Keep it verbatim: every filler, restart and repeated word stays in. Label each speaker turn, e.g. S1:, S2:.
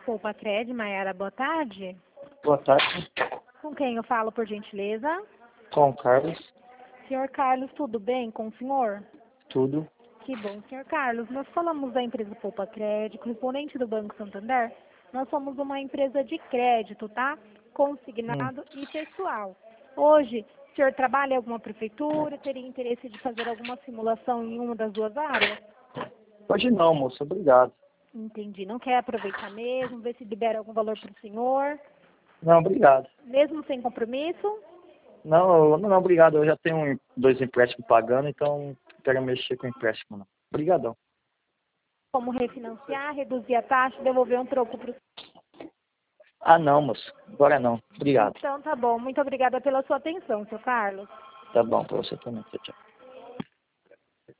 S1: Poupa Cred, Maiara, boa tarde.
S2: Boa tarde.
S1: Com quem eu falo, por gentileza?
S2: Com o Carlos.
S1: Senhor Carlos, tudo bem com o senhor?
S2: Tudo.
S1: Que bom, senhor Carlos. Nós falamos da empresa Poupa Cred, correspondente do Banco Santander. Nós somos uma empresa de crédito, tá? Consignado
S2: Hum.
S1: e pessoal. Hoje, o senhor trabalha em alguma prefeitura? Teria interesse de fazer alguma simulação em uma das duas áreas?
S2: Hoje não, moço. Obrigado.
S1: Entendi. Não quer aproveitar mesmo, ver se libera algum valor para o senhor?
S2: Não, obrigado.
S1: Mesmo sem compromisso?
S2: Não, eu- não, obrigado. Eu já tenho um- dois empréstimos pagando, então não quero mexer com empréstimo, não. Obrigadão.
S1: Como refinanciar, reduzir a taxa, devolver um troco para o senhor?
S2: Ah, não, moço. Agora não. Obrigado.
S1: Então tá bom. Muito obrigada pela sua atenção, seu Carlos.
S2: Tá bom, pra você também. Tchau, tchau.